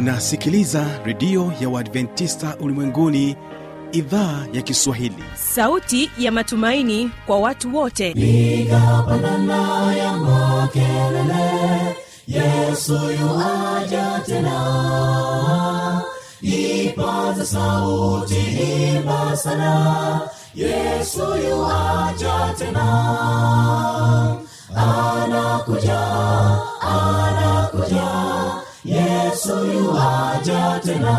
Unasikiliza redio ya Waadventista Ulimwenguni, idhaa ya Kiswahili. Sauti ya matumaini kwa watu wote. Piga pandana ya makelele, Yesu yuaja tena. Ipaza sauti, imba sana, Yesu yuaja tena. Anakuja, anakuja, Yesu yuaja tena.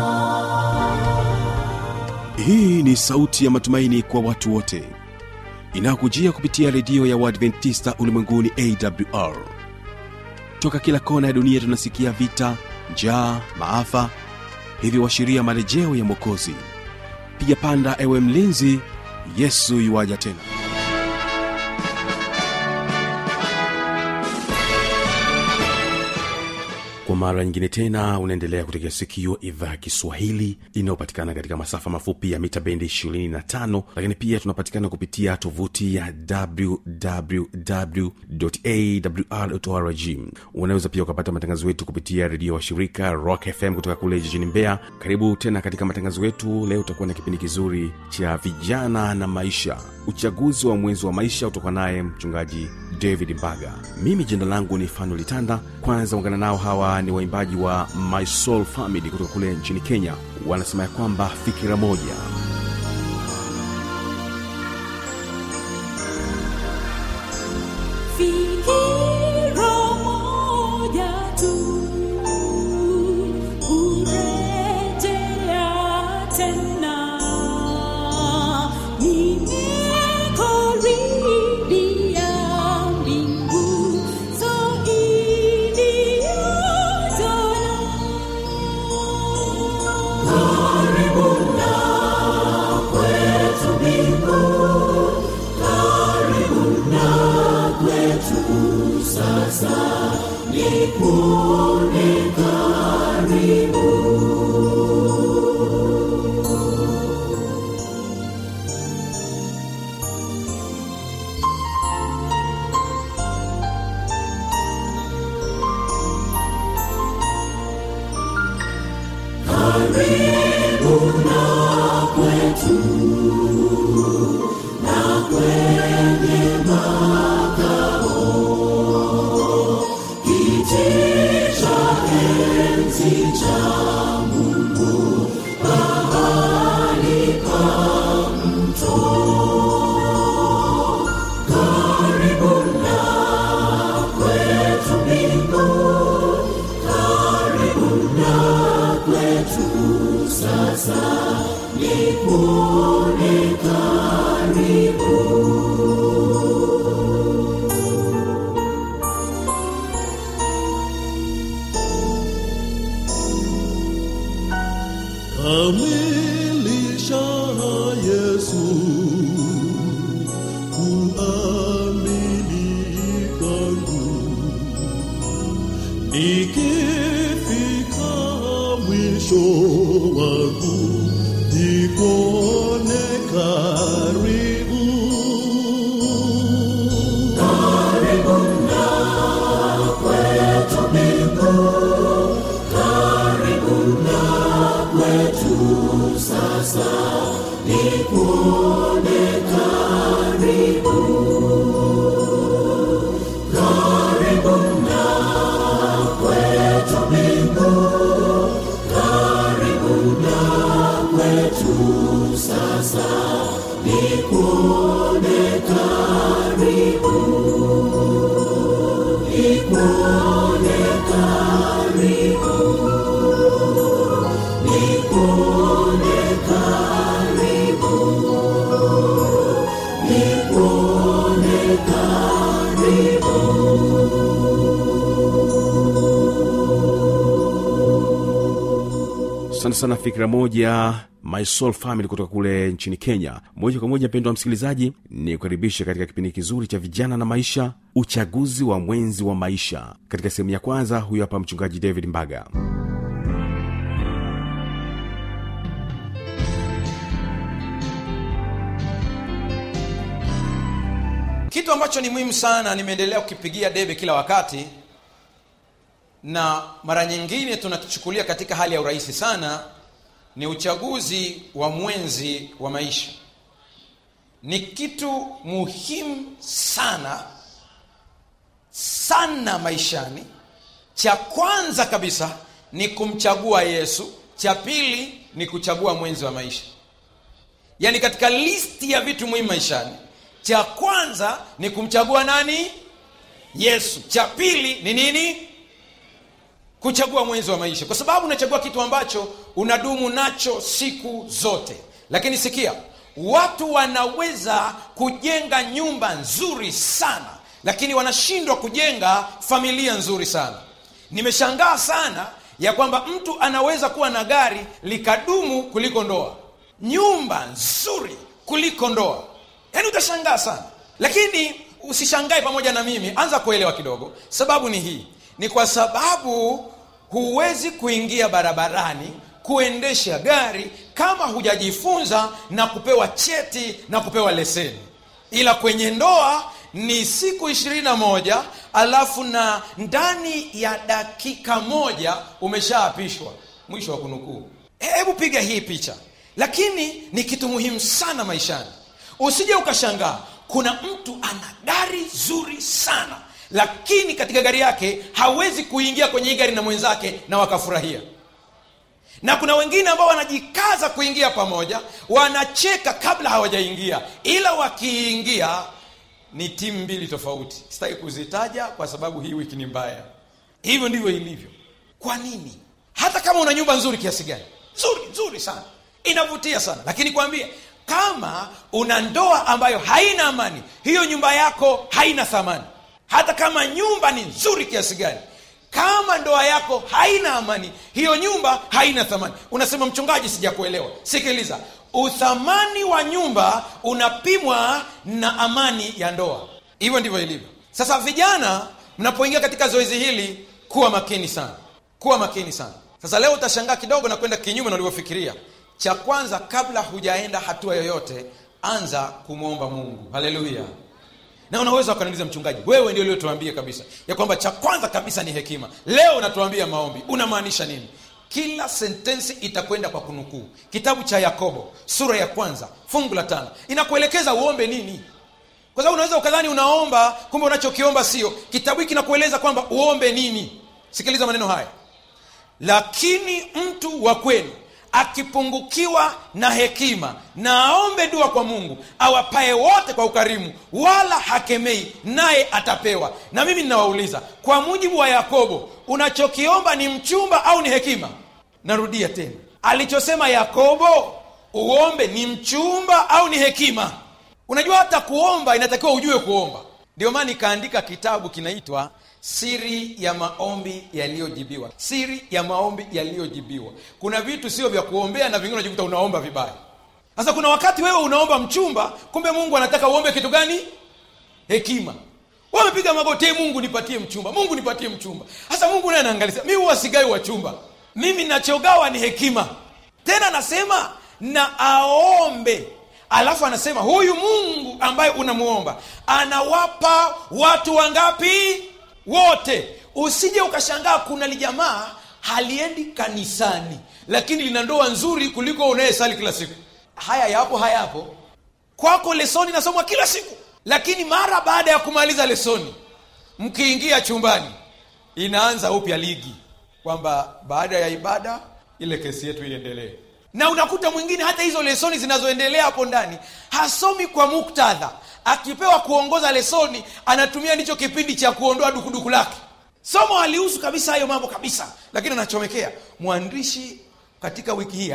Hii ni sauti ya matumaini kwa watu wote, inakujia kupitia redio ya Waadventista Ulimwenguni AWR. Toka kila kona ya dunia tunasikia vita, njaa, maafa, hivyo washiria marejeo ya Mwokozi. Piga panda ewe mlinzi, Yesu yuaja tena. Kwa mara nyingine tena unaendelea kutegea sikio idhaa ya Kiswahili inayopatikana katika masafa mafupi ya mita bendi 25, lakini pia tunapatikana kupitia tovuti ya www.awr.org. Unaweza pia ukapata matangazo yetu kupitia redio wa shirika Rock FM kutoka kule jijini Mbeya. Karibu tena katika matangazo yetu. Leo tutakuwa na kipindi kizuri cha vijana na maisha, uchaguzi wa mwenzi wa maisha, kutoka naye mchungaji David Mbaga. Mimi jina langu ni Fanuel Tanda. Kwanza ungana nao, hawa ni waimbaji wa My Soul Family kutoka kule nchini Kenya. Wanasema ya kwamba fikira moja. Fikira moja tu, urejea tena. Nimekaribia mbingu zaidi ya jana. Karibu na kwetu mbingu, karibu na kwetu sasa, nikuone karibu. Karibu na kwetu, na kwenye makao, kiti cha enzi cha Mungu, mahali pa mto. Karibu na kwetu mbingu, karibu na kwetu sasa, nikuone karibu. Kamilisha Yesu, kuamini kwangu, nikifika mwisho wangu, nikuone karibu. Karibu na kwetu mbingu, karibu na kwetu sasa, nikuone karibu. Karibu na kwetu mbingu, karibu na kwetu sasa, nikuone karibu. Nikuone karibu, nikuone karibu, nikuone karibu. Sana fikira moja, My Soul Family kutoka kule nchini Kenya. Moja kwa moja, mpendwa msikilizaji, ni kukaribisha katika kipindi kizuri cha vijana na maisha, uchaguzi wa mwenzi wa maisha. Katika sehemu ya kwanza, huyu hapa mchungaji David Mbaga. Kitu ambacho ni muhimu sana, nimeendelea kukipigia debe kila wakati, na mara nyingine tunakichukulia katika hali ya urahisi sana, ni uchaguzi wa mwenzi wa maisha. Ni kitu muhimu sana sana maishani. Cha kwanza kabisa ni kumchagua Yesu, cha pili ni kuchagua mwenzi wa maisha. Yaani katika listi ya vitu muhimu maishani, cha kwanza ni kumchagua nani? Yesu. Cha pili ni nini? Kuchagua mwenzi wa maisha, kwa sababu unachagua kitu ambacho unadumu nacho siku zote. Lakini sikia, watu wanaweza kujenga nyumba nzuri sana, lakini wanashindwa kujenga familia nzuri sana. Nimeshangaa sana ya kwamba mtu anaweza kuwa na gari likadumu kuliko ndoa, nyumba nzuri kuliko ndoa. Yaani utashangaa sana. Lakini usishangae pamoja na mimi, anza kuelewa kidogo. Sababu ni hii, ni kwa sababu huwezi kuingia barabarani kuendesha gari kama hujajifunza na kupewa cheti na kupewa leseni. Ila kwenye ndoa ni siku 21, alafu na ndani ya dakika moja umeshaapishwa. Mwisho wa kunukuu. Hebu piga hii picha. Lakini ni kitu muhimu sana maishani. Usije ukashangaa kuna mtu ana gari zuri sana, lakini katika gari yake hawezi kuingia kwenye gari na mwenzake na wakafurahia. Na kuna wengine ambao wanajikaza kuingia pamoja, wanacheka kabla hawajaingia, ila wakiingia ni timu mbili tofauti. Sitaki kuzitaja kwa sababu hii wiki ni mbaya. Hivyo ndivyo ilivyo. Kwa nini? Hata kama una nyumba nzuri kiasi gani, nzuri sana, inavutia sana, lakini kwambie, kama una ndoa ambayo haina amani, hiyo nyumba yako haina thamani. Hata kama nyumba ni nzuri kiasi gani, kama ndoa yako haina amani, hiyo nyumba haina thamani. Unasema, mchungaji, sijakuelewa. Sikiliza, uthamani wa nyumba unapimwa na amani ya ndoa. Hivyo ndivyo ilivyo. Sasa vijana, mnapoingia katika zoezi hili, kuwa makini sana. Kuwa makini sana. Sasa leo utashangaa kidogo na kwenda kinyume na ulivyofikiria. Cha kwanza, kabla hujaenda hatua yoyote, anza kumwomba Mungu. Haleluya. Na unaweza ukaniuliza, mchungaji, wewe ndio uliotuambia kabisa ya kwamba cha kwanza kabisa ni hekima. Leo unatuambia maombi. Unamaanisha nini? Kila sentensi itakwenda kwa kunukuu. Kitabu cha Yakobo sura ya 1 fungu la 5 inakuelekeza uombe nini. Kwa sababu unaweza ukadhani unaomba, kumbe unachokiomba sio. Kitabu hiki kinakueleza kwamba uombe nini. Sikiliza maneno haya. Lakini mtu wa kweli akipungukiwa na hekima, na aombe dua kwa Mungu awapaye wote kwa ukarimu, wala hakemei, naye atapewa. Na mimi ninawauliza, kwa mujibu wa Yakobo, unachokiomba ni mchumba au ni hekima? Narudia tena, alichosema Yakobo, uombe ni mchumba au ni hekima? Unajua hata kuomba inatakiwa ujue kuomba. Ndio maana nikaandika kitabu kinaitwa Siri ya maombi yaliyojibiwa. Siri ya maombi yaliyojibiwa. Kuna vitu sio vya kuombea na vingine unajikuta unaomba vibaya. Sasa kuna wakati wewe unaomba mchumba, kumbe Mungu anataka uombe kitu gani? Hekima. Wewe umepiga magoti, Mungu nipatie mchumba, Mungu nipatie mchumba. Sasa Mungu naye anaangalia, mimi huwa sigai wa chumba. Mimi ninachogawa ni hekima. Tena anasema na aombe. Alafu anasema huyu Mungu ambaye unamuomba anawapa watu wangapi? Wote. Usije ukashangaa kuna lijamaa haliendi kanisani lakini lina ndoa nzuri kuliko unayesali kila siku. Haya yapo. Kwako lesoni nasomwa kila siku, lakini mara baada ya kumaliza lesoni, mkiingia chumbani, inaanza upya ligi kwamba baada ya ibada ile kesi yetu iendelee. Na unakuta mwingine hata hizo lesoni zinazoendelea hapo ndani hasomi kwa muktadha. Akipewa kuongoza lesoni, anatumia ndicho kipindi cha kuondoa dukuduku lake. Somo halihusu kabisa hayo mambo kabisa, lakini anachomekea. Mwandishi katika wiki hii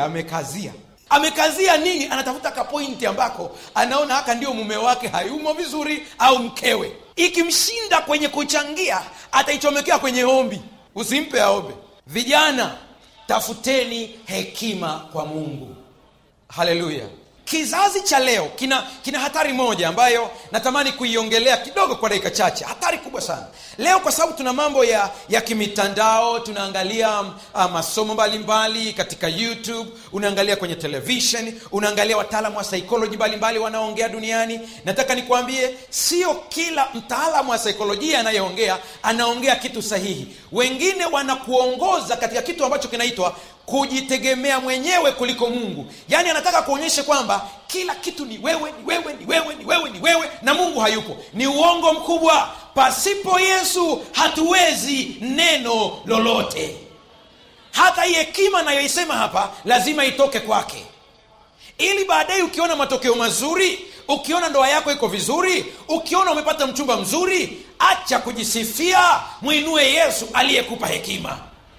amekazia nini? Anatafuta ka pointi ambako anaona haka ndio mume wake hayumo vizuri au mkewe. Ikimshinda kwenye kuchangia, ataichomekea kwenye ombi. Usimpe aombe. Vijana, tafuteni hekima kwa Mungu. Haleluya. kizazi cha leo kina hatari moja ambayo natamani kuiongelea kidogo kwa dakika chache. Hatari kubwa sana leo, kwa sababu tuna mambo ya kimitandao. Tunaangalia masomo mbalimbali katika YouTube, unaangalia kwenye television, unaangalia wataalamu wa psychology mbalimbali wanaoongea duniani. Nataka nikwambie, sio kila mtaalamu wa psychology anayeongea anaongea kitu sahihi. Wengine wanakuongoza katika kitu ambacho kinaitwa kujitegemea mwenyewe kuliko Mungu. Yaani anataka kuonyesha kwamba kila kitu ni wewe, ni wewe, ni wewe, ni wewe, ni wewe, na Mungu hayupo. Ni uongo mkubwa. Pasipo Yesu hatuwezi neno lolote. Hata hii hekima nayoisema hapa lazima itoke kwake, ili baadaye ukiona matokeo mazuri, ukiona ndoa yako iko vizuri, ukiona umepata mchumba mzuri, acha kujisifia, muinue Yesu aliyekupa hekima.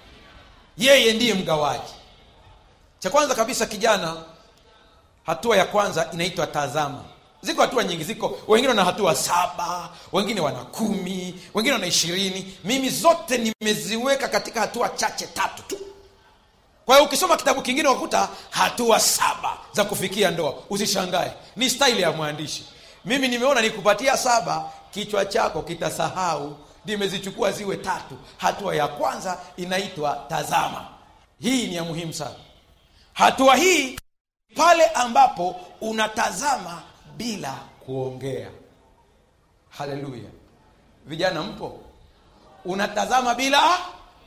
Yeye ndiye mgawaji. Cha kwanza kabisa, kijana, hatua ya kwanza inaitwa tazama. Ziko hatua nyingi, ziko wengine wana hatua 7, wengine wana 10, wengine wana 20. Mimi zote nimeziweka katika hatua chache 3 tu. Kwa hiyo ukisoma kitabu kingine wakuta hatua 7 za kufikia ndoa. Usishangae, ni style ya mwandishi. Mimi nimeona nikupatia 7, kichwa chako kitasahau. Nimezichukua ziwe 3. Hatua ya kwanza inaitwa tazama. Hii ni ya muhimu sana. Hatua hii pale ambapo unatazama bila kuongea. Haleluya. Vijana mpo? Unatazama bila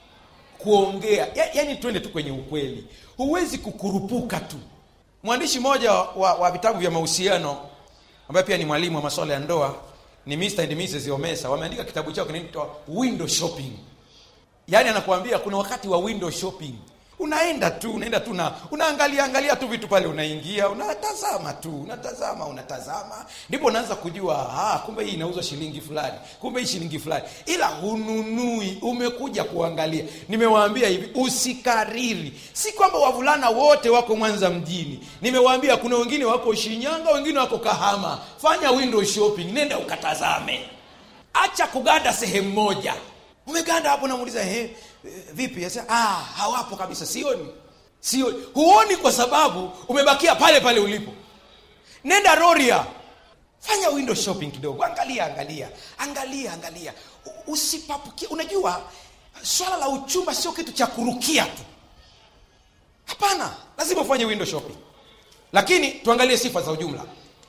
kuongea. Yaani twende tu kwenye ukweli. Huwezi kukurupuka tu. Mwandishi mmoja wa vitabu vya mahusiano ambaye pia ni mwalimu wa masuala ya ndoa ni Mr. and Mrs. Omesa, wameandika kitabu chao kinaitwa Window Shopping. Yaani anakuambia kuna wakati wa window shopping. Unaenda tu na unaangalia tu vitu pale, unaingia, unatazama tu, unatazama. Ndipo unaanza kujua, kumbe hii inauzwa shilingi fulani, kumbe hii shilingi fulani. Ila hununui, umekuja kuangalia. Nimewaambia hivi, usikariri. Si kwamba wavulana wote wako Mwanza mjini. Nimewaambia kuna wengine wako Shinyanga, wengine wako Kahama. Fanya window shopping, nenda ukatazame. Acha kuganda sehemu moja. Umeganda hapo, namuuliza vipi? Yasa hawapo kabisa, sioni. Huoni kwa sababu umebakia pale pale ulipo. Nenda Roria, fanya window shopping kidogo, angalia. Usipapukie. Unajua swala la uchumba sio kitu cha kurukia tu. Hapana, lazima ufanye window shopping. Lakini tuangalie sifa za ujumla.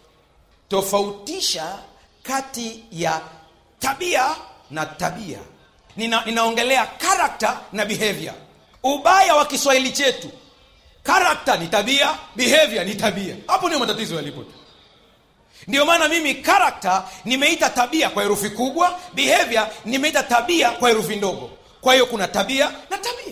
Tofautisha kati ya tabia na tabia. Ninaongelea character na behavior. Ubaya wa Kiswahili chetu, character ni tabia, behavior ni tabia. Hapo ndio matatizo yalipo. Ndio maana mimi character nimeita tabia kwa herufi kubwa, behavior nimeita tabia kwa herufi ndogo. Kwa hiyo kuna tabia na tabia.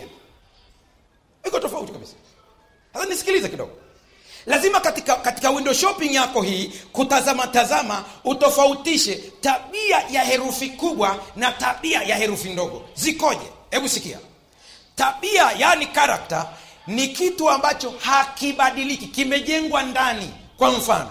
Iko tofauti kabisa. Sasa nisikilize kidogo. Lazima katika window shopping yako hii kutazama utofautishe tabia ya herufi kubwa na tabia ya herufi ndogo. Zikoje? Hebu sikia. Tabia, yani character, ni kitu ambacho hakibadiliki, kimejengwa ndani. Kwa mfano,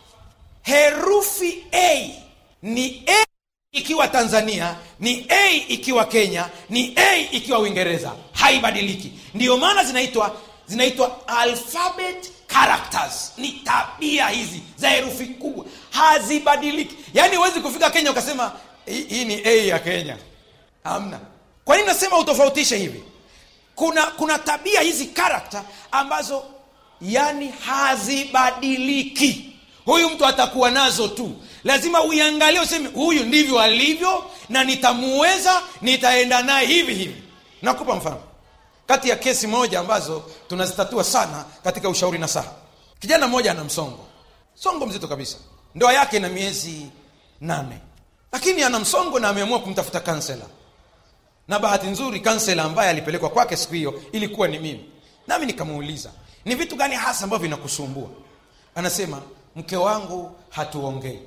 herufi A ni A ikiwa Tanzania, ni A ikiwa Kenya, ni A ikiwa Uingereza. Haibadiliki. Ndio maana zinaitwa alphabet characters. Ni tabia hizi za herufi kubwa, hazibadiliki. Yaani huwezi kufika Kenya ukasema hii ni A ya Kenya. Hamna. Kwa nini nasema utofautishe hivi? Kuna tabia hizi character ambazo yani hazibadiliki. Huyu mtu atakuwa nazo tu. Lazima uiangalie useme huyu ndivyo alivyo na nitamuweza, nitaenda naye hivi. Nakupa mfano. Kati ya kesi moja ambazo tunazitatua sana katika ushauri nasaha. Kijana mmoja ana msongo mzito kabisa. Ndoa yake ina miezi 8. Lakini ana msongo na ameamua kumtafuta counselor. Na bahati nzuri counselor ambaye alipelekwa kwake siku hiyo ilikuwa ni mimi. Nami nikamuuliza, "Ni vitu gani hasa ambavyo vinakusumbua?" Anasema, "Mke wangu hatuongei."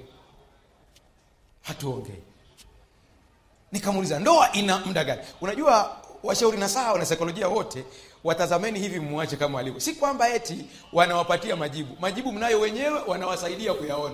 Nikamuuliza, "Ndoa ina muda gani?" Unajua washauri nasaha na saikolojia wote watazameni hivi, muache kama alivyo. Si kwamba eti wanawapatia majibu mnayo wenyewe, wanawasaidia kuyaona.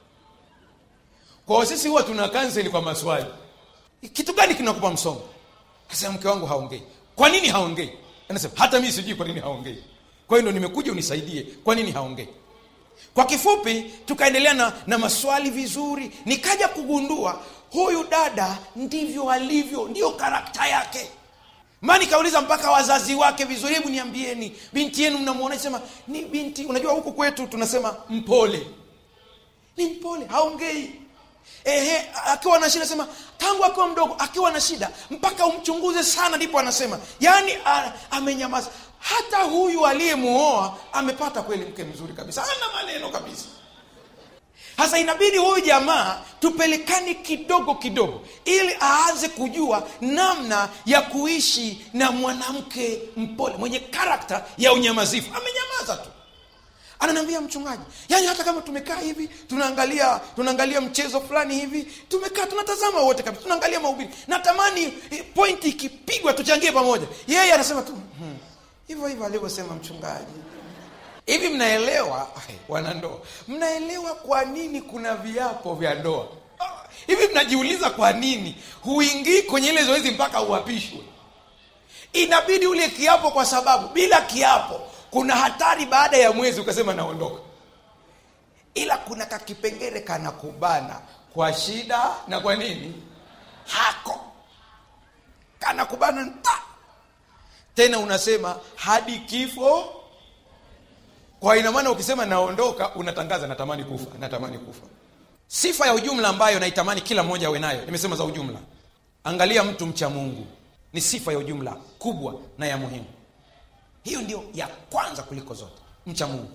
Kwa sisi huwa tuna cancel kwa maswali. Kitu gani kinakupa msongo? Anasema, "Mke wangu haongei." "Kwa nini haongei?" Anasema, "Hata mimi sijui kwa nini haongei. Kwa hiyo ndo nimekuja unisaidie, kwa nini haongei?" Kwa kifupi tukaendelea na maswali vizuri, nikaja kugundua huyu dada ndivyo alivyo, ndio karakta yake. Mani kauliza mpaka wazazi wake vizuri, hebu niambieni binti yenu mnamuona? Sema ni binti, unajua huku kwetu tunasema mpole. Ni mpole, haongei. Akiwa na shida sema tangu akiwa mdogo akiwa na shida mpaka umchunguze sana ndipo anasema. Yaani amenyamaza. Hata huyu aliyemuoa amepata kweli mke mzuri kabisa, hana maneno kabisa. Hasa inabidi huyu jamaa tupelekane kidogo kidogo ili aanze kujua namna ya kuishi na mwanamke mpole mwenye karakta ya unyamazifu. Amenyamaza tu. Ananiambia, mchungaji, yani hata kama tumekaa hivi tunaangalia mchezo fulani hivi, tumekaa tunatazama wote kabisa, tunaangalia mahubiri, natamani pointi ikipigwa tuchangie pamoja. Yeye anasema tu hivyo hivyo alivyosema mchungaji. Hivi mnaelewa wanandoa? Mnaelewa kwa nini kuna viapo vya ndoa? Hivi mnajiuliza kwa nini huingii kwenye ile zoezi mpaka uapishwe? Inabidi ule kiapo, kwa sababu bila kiapo kuna hatari baada ya mwezi ukasema naondoka. Ila kuna kakipengele kanakubana kwa shida na kwa nini hako kanakubana tena unasema hadi kifo. Kwa ina maana ukisema naondoka unatangaza natamani kufa. Sifa ya ujumla ambayo naitamani kila mmoja awe nayo, nimesema za ujumla. Angalia mtu mcha Mungu, ni sifa ya ujumla kubwa na ya muhimu. Hiyo ndio ya kwanza kuliko zote, mcha Mungu.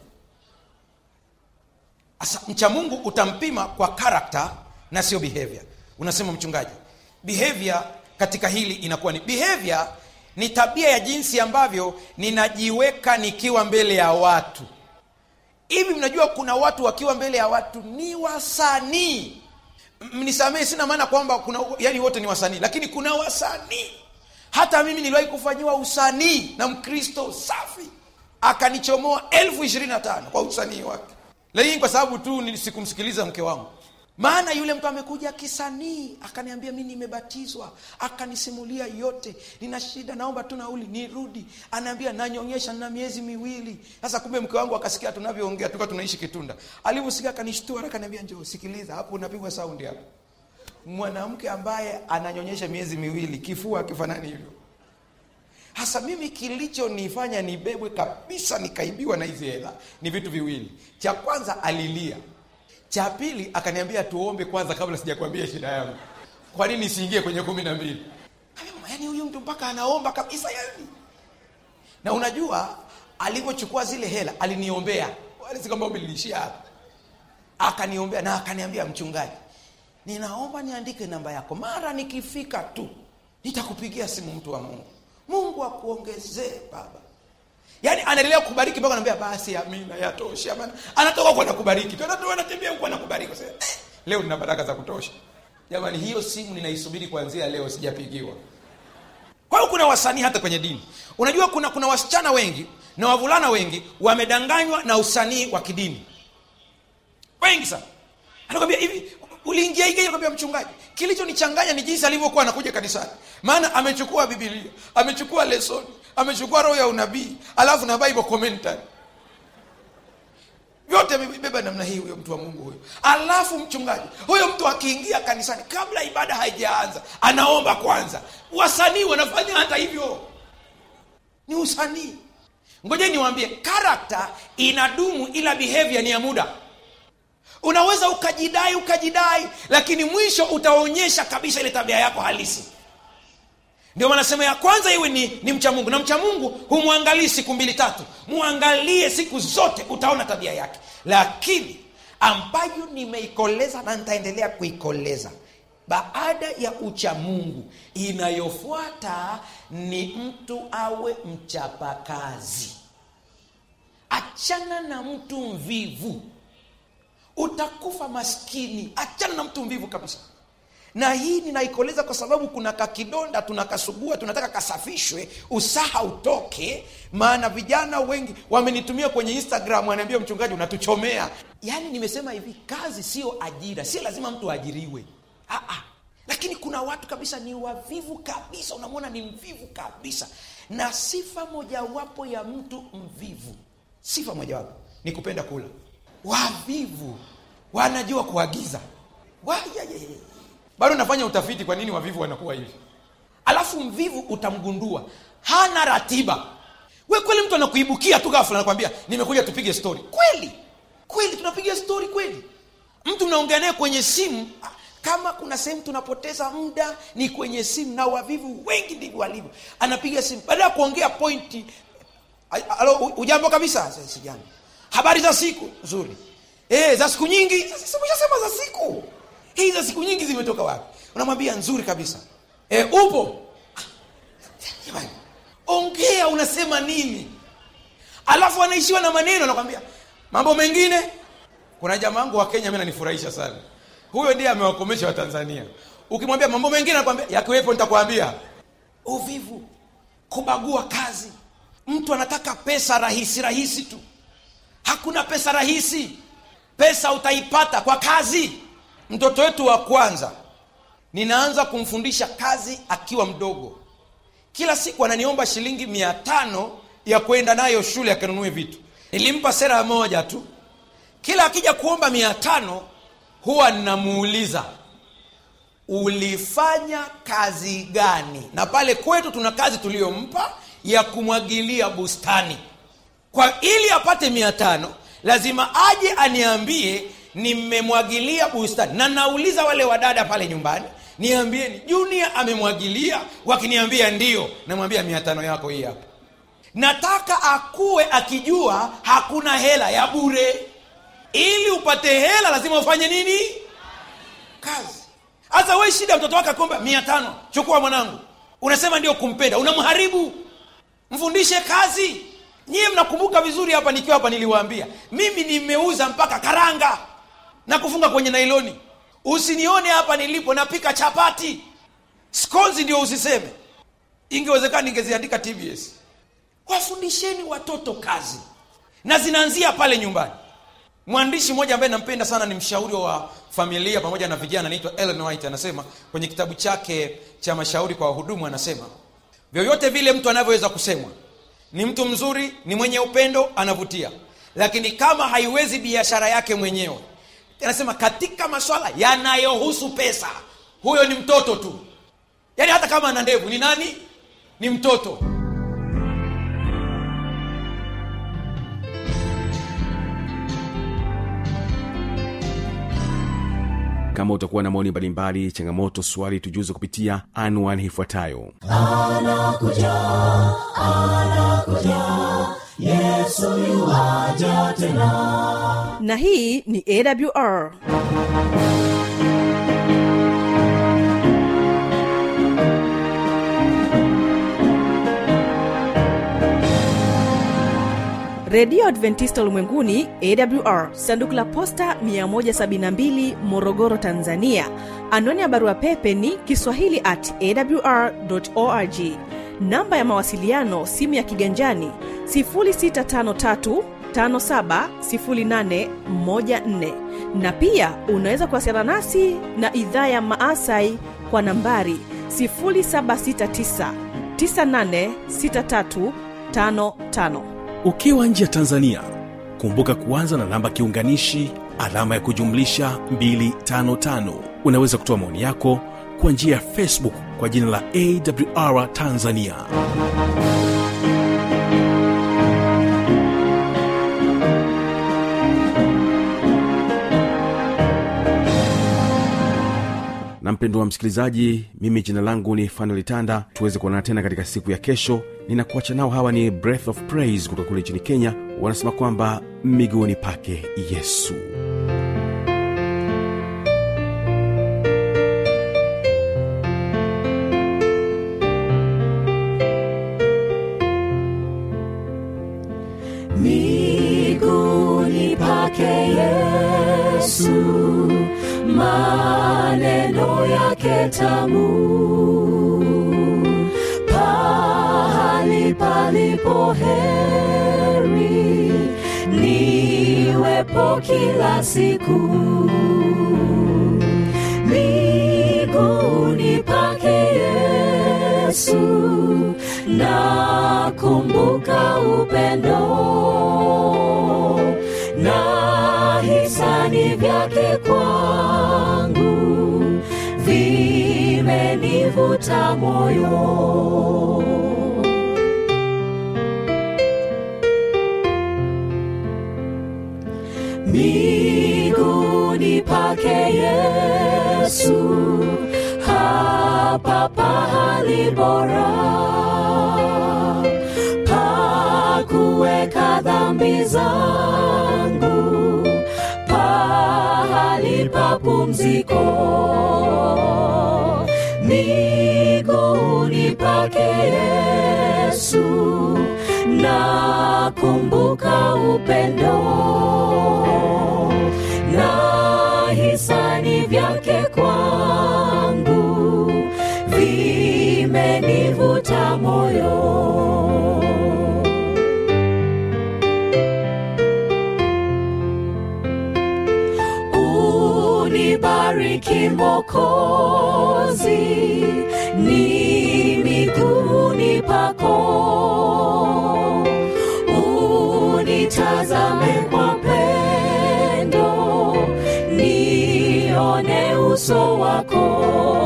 Asa mcha Mungu utampima kwa character na sio behavior. Unasema mchungaji, behavior katika hili inakuwa ni behavior ni tabia ya jinsi ambavyo ninajiweka nikiwa mbele ya watu. Hivi mnajua kuna watu wakiwa mbele ya watu ni wasanii. Mnisamehe, sina maana kwamba kuna yani wote ni wasanii, lakini kuna wasanii. Hata mimi niliwahi kufanyiwa usanii na Mkristo safi, akanichomoa 25,000 kwa usanii wake. Lakini kwa sababu tu nisikumsikiliza mke wangu. Maana yule mtu amekuja kisanii, akaniambia mimi nimebatizwa, akanisimulia yote, nina shida, naomba tu nauli nirudi. Anaambia nanyonyesha na miezi 2. Sasa kumbe mke wangu akasikia tunavyoongea, tulikuwa tunaishi Kitunda. Aliposikia akanishtua, akaniambia njoo sikiliza, hapo unapigwa sound hapo. Mwanamke ambaye ananyonyesha miezi 2, kifua kifanani hivyo. Hasa mimi kilichonifanya nibebwe kabisa nikaibiwa na hizo hela ni vitu viwili. Cha kwanza alilia. Cha pili akaniambia tuombe kwanza kabla sijakwambia shida yangu. Kwa nini siingie kwenye 12? Yaani huyu mtu mpaka anaomba kabisa yani. Na unajua alipochukua zile hela aliniombea. Wale si kama ombi lilishia hapa. Akaniombea na akaniambia, mchungaji, ninaomba niandike namba yako. Mara nikifika tu nitakupigia simu, mtu wa Mungu. Mungu akuongezee baba. Yaani anaendelea kukubariki mpaka anambia basi amina yatosha maana. Anatoka kwa kukubariki. Tunatoa anatembea huko anakubariki. Sasa leo nina baraka za kutosha. Jamani, hiyo simu ninaisubiri kuanzia leo, sijapigiwa. Kwa hiyo kuna wasanii hata kwenye dini. Unajua kuna wasichana wengi na wavulana wengi wamedanganywa na usanii wa kidini. Wengi sana. Anakuambia hivi, uliingia hivi, anakuambia mchungaji, kilichonichanganya ni jinsi alivyokuwa anakuja kanisani. Maana amechukua Biblia, amechukua lesson, amechukua roho ya unabii, alafu na Bible commentary. Vyote amebeba namna hii huyo mtu wa Mungu huyo. Alafu mchungaji, huyo mtu akiingia kanisani kabla ibada haijaanza, anaomba kwanza. Wasanii wanafanya hata hivyo. Ni usanii. Ngoja niwaambie, character inadumu ila behavior ni ya muda. Unaweza ukajidai, lakini mwisho utaonyesha kabisa ile tabia yako halisi. Ndio maana nasema ya kwanza iwe ni mcha Mungu. Na mcha Mungu humwangalii siku 2-3. Muangalie siku zote, utaona tabia yake. Lakini ambayo nimeikoleza na nitaendelea kuikoleza, baada ya ucha Mungu inayofuata ni mtu awe mchapakazi. Achana na mtu mvivu, utakufa maskini. Achana na mtu mvivu kabisa. Na hii ninaikoleza kwa sababu kuna kakidonda tunakasugua, tunataka kasafishwe, usaha utoke. Maana vijana wengi wamenitumia kwenye Instagram wananiambia, mchungaji unatuchomea. Yaani nimesema hivi, kazi sio ajira, sio lazima mtu ajiriwe. Lakini kuna watu kabisa ni wavivu kabisa, unamwona ni mvivu kabisa. Na sifa mojawapo ya mtu mvivu, sifa mojawapo ni kupenda kula. Wavivu wanajua kuagiza. Bado nafanya utafiti kwa nini wavivu wanakuwa hivi. Alafu mvivu utamgundua hana ratiba. Wewe kweli mtu anakuibukia tu ghafla anakuambia nimekuja tupige story. Kweli tunapiga story kweli. Mtu mnaongea naye kwenye simu, kama kuna sehemu tunapoteza muda ni kwenye simu, na wavivu wengi ndivyo walivyo. Anapiga simu baada ya kuongea pointi. Alo, ujambo kabisa? Sijambo. Habari za siku? Nzuri. Za siku nyingi? Sasa umeshasema za siku. Za siku nyingi zimetoka wapi? Unamwambia nzuri kabisa. Upo? Jamani. Ongea, unasema nini? Alafu anaishiwa na maneno, anakuambia mambo mengine. Kuna jamaa wangu wa Kenya mimi ananifurahisha sana. Huyo ndiye amewakomesha wa Tanzania. Ukimwambia mambo mengine anakuambia yakiwepo nitakwambia. Uvivu, kubagua kazi. Mtu anataka pesa rahisi tu. Hakuna pesa rahisi. Pesa utaipata kwa kazi. Mtoto wetu wa kwanza ninaanza kumfundisha kazi akiwa mdogo. Kila siku ananiomba shilingi 500 ya kwenda nayo shule akanunue vitu. Nilimpa sera moja tu. Kila akija kuomba 500 huwa ninamuuliza ulifanya kazi gani? Na pale kwetu tuna kazi tuliyompa ya kumwagilia bustani. Kwa ili apate 500 lazima aje aniambie nimemwagilia bustani. Na nauliza wale wadada pale nyumbani, niambieni Junior amemwagilia? Wakiniambia ndio, namwambia 500 yako hii hapa. Nataka akue akijua hakuna hela ya bure. Ili upate hela lazima ufanye nini? Kazi. Sasa wewe shida mtoto wako akomba 500, chukua mwanangu. Unasema ndio kumpenda, unamharibu. Mfundishe kazi. Nyie mnakumbuka vizuri hapa nikiwa hapa niliwaambia, mimi nimeuza mpaka karanga na kufunga kwenye nailoni. Usinione hapa nilipo napika chapati. Scones ndio usiseme. Ingewezekana ningeziandika TBS. Wafundisheni watoto kazi. Na zinaanzia pale nyumbani. Mwandishi mmoja ambaye nampenda sana ni mshauri wa familia pamoja na vijana, anaitwa Ellen White, anasema kwenye kitabu chake cha mashauri kwa wahudumu, anasema vyovyote vile mtu anavyoweza kusemwa ni mtu mzuri, ni mwenye upendo, anavutia, lakini kama haiwezi biashara yake mwenyewe, anasema katika masuala yanayohusu pesa, huyo ni mtoto tu. Yaani hata kama ana ndevu ni nani? Ni mtoto. Kama utakuwa na maoni mbalimbali, changamoto, swali, tujuze kupitia anwani ifuatayo. Anakuja, Yesu yuaja tena. Na hii ni AWR. Radio Adventista Ulimwenguni AWR, sanduku la posta 172, Morogoro, Tanzania. Anwani ya barua pepe ni kiswahili@awr.org. Namba ya mawasiliano simu ya kiganjani 0653570814. Na pia unaweza kuwasiliana nasi na idhaa ya Maasai kwa nambari 0769986355. Ukiwa nje ya Tanzania, kumbuka kuanza na namba kiunganishi alama ya kujumlisha 255. Unaweza kutoa maoni yako kwa njia ya Facebook kwa jina la AWR Tanzania. Na mpendwa msikilizaji, mimi jina langu ni Fanuel Tanda. Tuweze kuonana tena katika siku ya kesho. Ninakuacha nao, hawa ni Breath of Praise kutoka kule nchini Kenya. Wanasema kwamba miguuni pake Yesu. Miguuni pake Yesu, maneno yake tamu, pahali palipo heri, niwepo kila siku. Miguuni pake Yesu, nakumbuka upendo na hisani vyake kwangu vimenivuta moyo. Miguuni pake Yesu, hapa pahali bora pa kuweka dhambi zangu, pahali pa pumziko. Miguuni pake Yesu, nakumbuka upendo na hisani vyake kwangu vimenivuta moyo. Unibariki Mwokozi, ni miguuni pako. Unitazame kwa pendo, nione uso wako.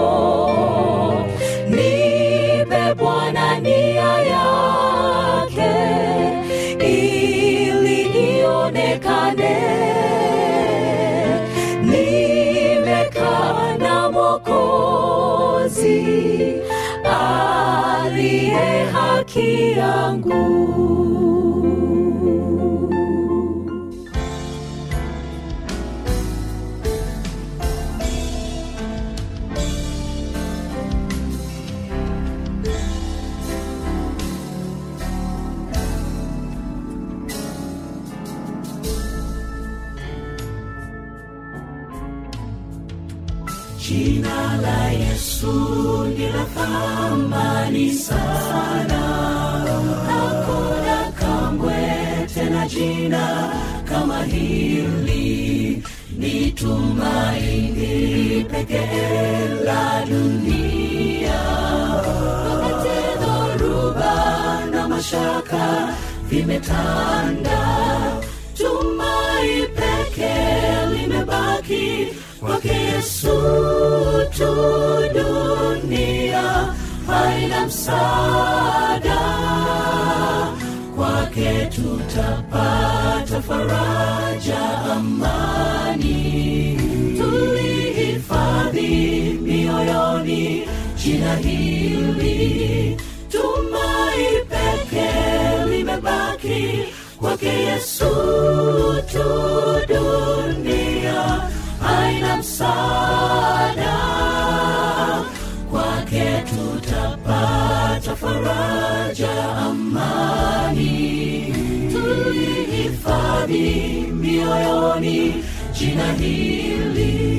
Nipe Bwana nia yake, ili ionekane. Nimekaa na Mwokozi, aliye haki yangu. Jina la Yesu ni la thamani sana, hakuna kamwe tena jina kama hili. Ni tumaini pekee la dunia, wakati dhoruba na mashaka vimetanda. Tumaini pekee limebaki kwake Yesu tu, dunia haina msaada. Kwake tutapata faraja, amani. Tulihifadhi mioyoni jina hili, tumaini pekee limebaki kwake Yesu tu, dunia haina msaada. Kwake tutapata faraja, amani. Tulihifadhi mioyoni jina hili.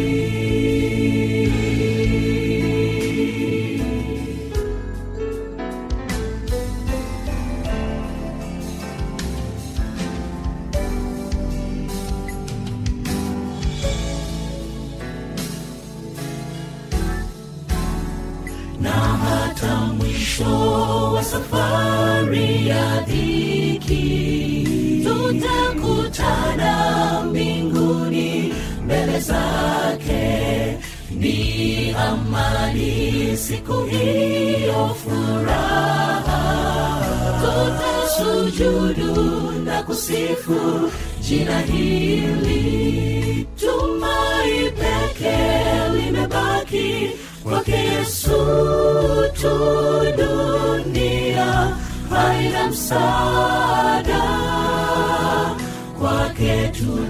Na hata mwisho wa safari ya dhiki, tutakutana mbinguni mbele zake. Ni amani siku hiyo, furaha. Tutasujudu na kusifu jina hili. Tumaini pekee limebaki kwake Yesu tu, dunia haina msaada. Kwake